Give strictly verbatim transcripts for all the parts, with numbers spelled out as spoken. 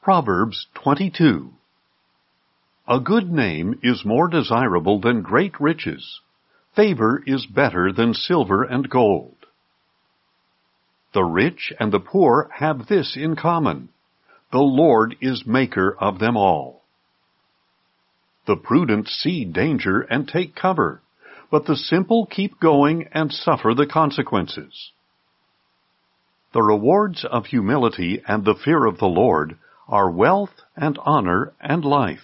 Proverbs twenty-two. A good name is more desirable than great riches. Favor is better than silver and gold. The rich and the poor have this in common: the Lord is maker of them all. The prudent see danger and take cover, but the simple keep going and suffer the consequences. The rewards of humility and the fear of the Lord are wealth and honor and life.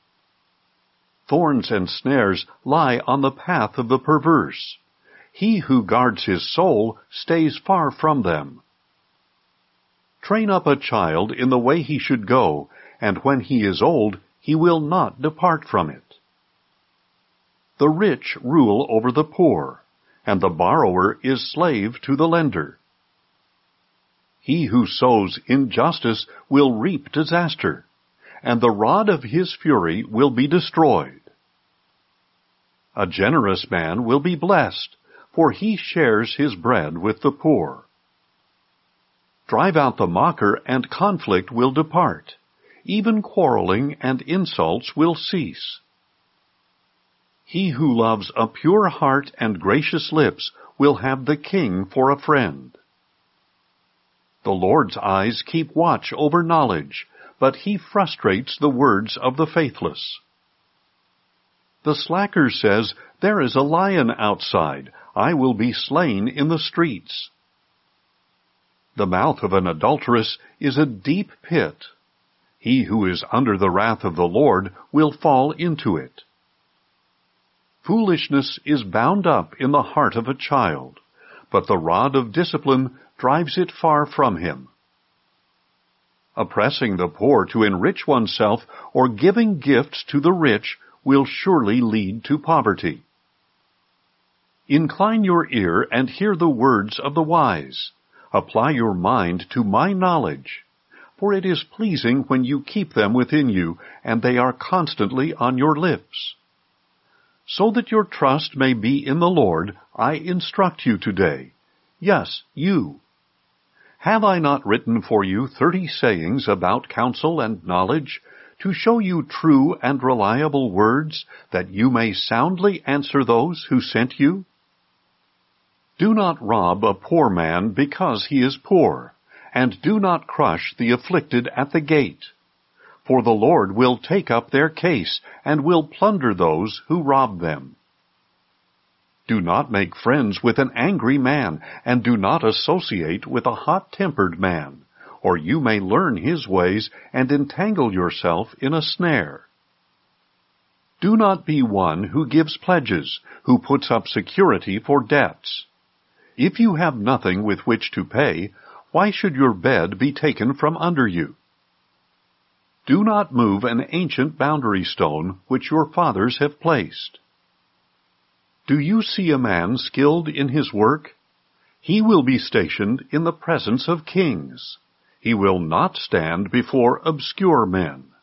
Thorns and snares lie on the path of the perverse. He who guards his soul stays far from them. Train up a child in the way he should go, and when he is old, he will not depart from it. The rich rule over the poor, and the borrower is slave to the lender. He who sows injustice will reap disaster, and the rod of his fury will be destroyed. A generous man will be blessed, for he shares his bread with the poor. Drive out the mocker, and conflict will depart. Even quarreling and insults will cease. He who loves a pure heart and gracious lips will have the king for a friend. The Lord's eyes keep watch over knowledge, but he frustrates the words of the faithless. The slacker says, "There is a lion outside. I will be slain in the streets." The mouth of an adulteress is a deep pit. He who is under the wrath of the Lord will fall into it. Foolishness is bound up in the heart of a child, but the rod of discipline drives it far from him. Oppressing the poor to enrich oneself or giving gifts to the rich will surely lead to poverty. Incline your ear and hear the words of the wise. Apply your mind to my knowledge, for it is pleasing when you keep them within you, and they are constantly on your lips. So that your trust may be in the Lord, I instruct you today. Yes, you. Have I not written for you thirty sayings about counsel and knowledge, to show you true and reliable words, that you may soundly answer those who sent you? Do not rob a poor man because he is poor, and do not crush the afflicted at the gate. For the Lord will take up their case, and will plunder those who rob them. Do not make friends with an angry man, and do not associate with a hot-tempered man, or you may learn his ways and entangle yourself in a snare. Do not be one who gives pledges, who puts up security for debts. If you have nothing with which to pay, why should your bed be taken from under you? Do not move an ancient boundary stone which your fathers have placed. Do you see a man skilled in his work? He will be stationed in the presence of kings. He will not stand before obscure men.